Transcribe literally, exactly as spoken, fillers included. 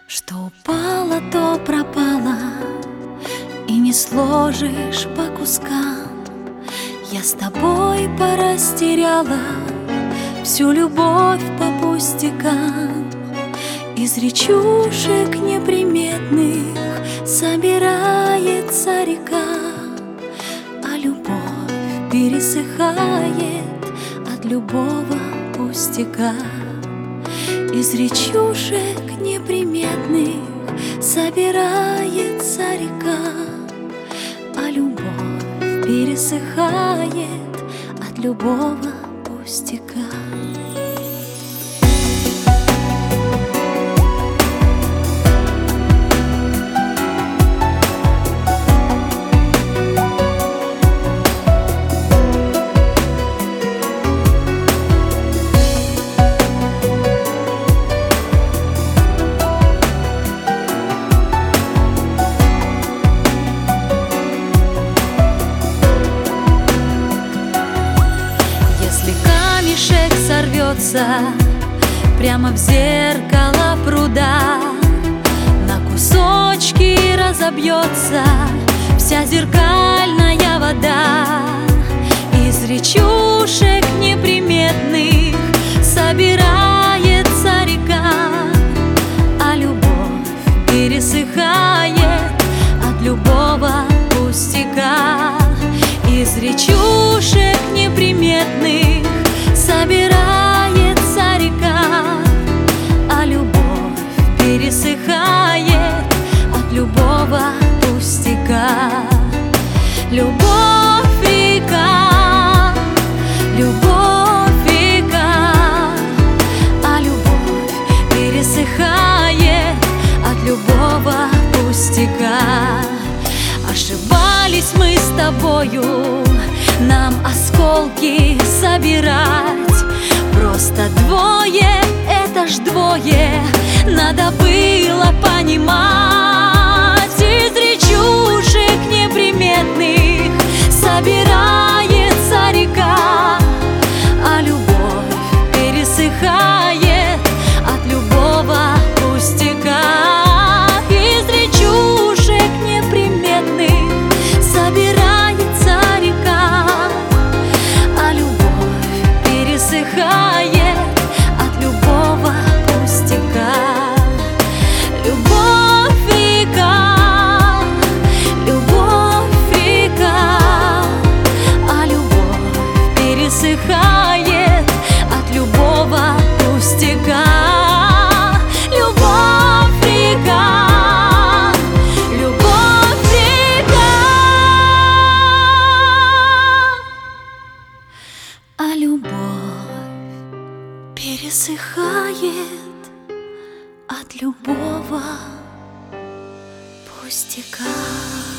Что упало, то пропало, и не сложишь по кускам. Я с тобой порастеряла всю любовь по пустякам. Из речушек неприметных собирается река, а любовь пересыхает от любого пустяка. Из речушек неприметных собирается река, а любовь пересыхает от любого пустяка. Прямо в зеркало пруда, на кусочки разобьется вся зеркальная вода. Из речушек неприметных собирается река, а любовь пересыхает от любого пустяка. Из речушек неприметных собирается река, а любовь пересыхает от любого пустяка. Любовь река, любовь река, а любовь пересыхает от любого пустяка. Ошибались мы с тобою, нам осколки собирать. Просто двое, это ж двое, надо было понимать. Из речушек неприметных собирается река, а любовь пересыхает от любого пустяка. Из речушек неприметных собирается река, а любовь пересыхает от любого пустяка. Любовь река, любовь река, а любовь пересыхает от любого пустяка. Любовь река, любовь река, а любовь пересыхает от любого пустяка.